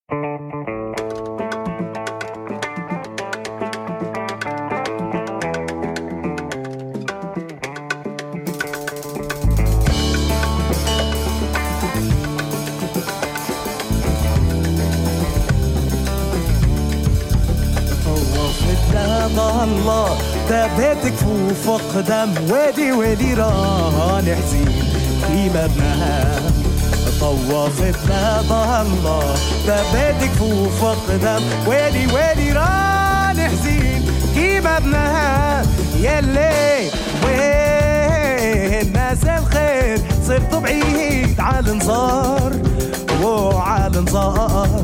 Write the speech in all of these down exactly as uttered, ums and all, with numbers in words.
الله ثبت كفوف قدم وادي وادي راني حزين في مبناها طوفت باب الله ثبت كفوف قدم وادي وادي راني حزين في مبناها يلي وين ناس الخير صرت بعيد على نزار وعلى نزار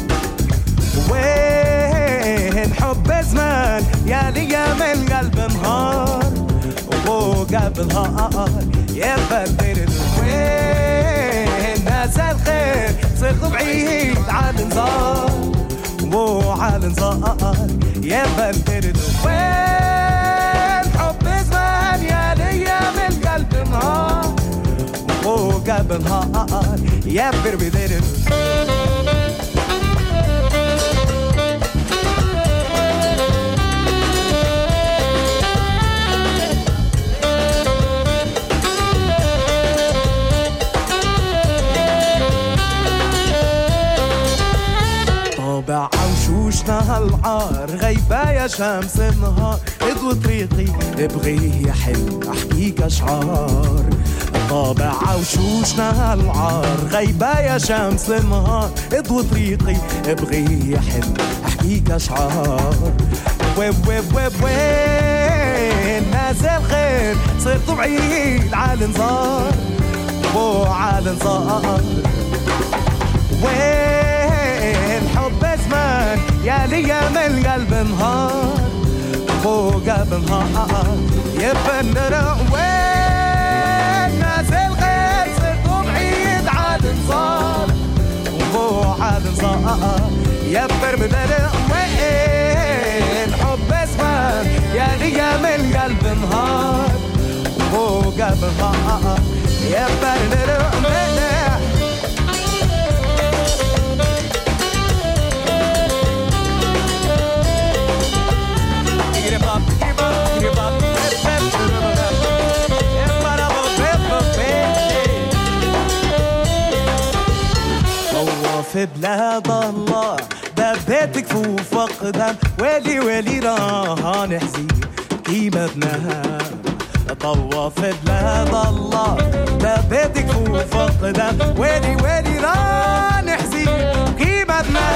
وين حب زمان يا ليا من قلب نهار وقلب نهار يا بدر وين ناس الخير صرت بعيد على نزار وعلى نزار يا بدر وين حب زمان يا ليا من قلب نهار وقلب نهار يا بدر عوشوشنا هالعار غيبة يا شمس النهار اضوي طريقي ابغيه يحل احكيك اشعار طابع عوشوشنا هالعار غيبة يا شمس النهار اضوي طريقي ابغيه يحل احكيك اشعار ويب ويب ويب وين ناس الخير صرت بعيد على نزار وعلى نزار وين حب زمان يا ليا من قلب نهار وقلب نهار يبنر وين ناس الخير صرتوا بعيد على نزار وعلى نزار يبر بدر وين حب زمان يا ليا من قلب نهار وقلب نهار يبنر وين في بلاد الله دبيت كفوف قدم ويلي ويلي راه نحزين قيمتنا طوف بلاد الله دبيت كفوف قدم ويلي ويلي راه نحزين قيمتنا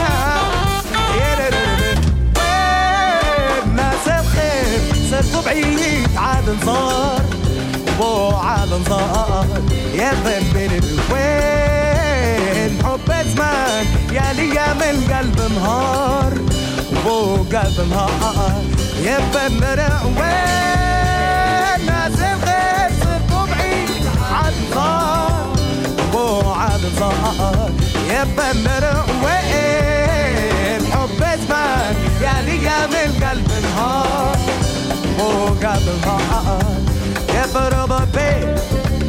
وين ناس الخير صرتوا بعيد على نزار وعلى نزار يا ذنب وين حب زمان يا ليا من قلب نهار وقلب نهار يا بنر وين ناس الخير صرتوا بعيد على نزار وعلى نزار يا بنر وين حب زمان يا ليا من قلب نهار وقلب نهار يا بربا بي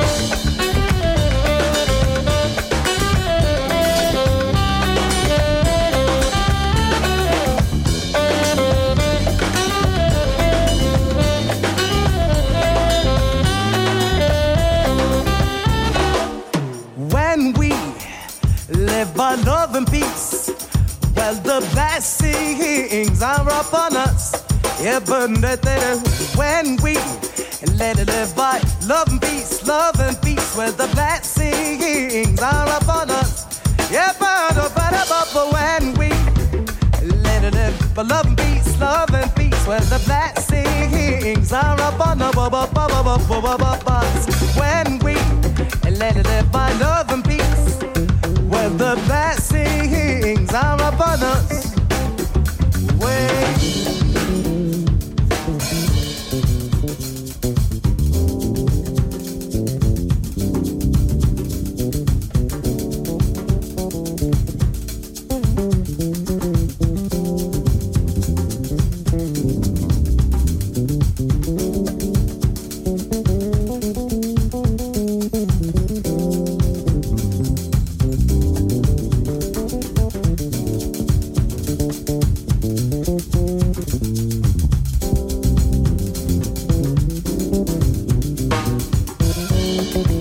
by love and peace, well the blessings are upon us. Yeah, but when we let it live by love and peace, love and peace, well the blessings are upon us. Yeah, but but when we let it live by love and peace, love and peace, well the blessings are upon us. When we let it live by love and peace, well, the blessings are upon us. Wait. Thank you.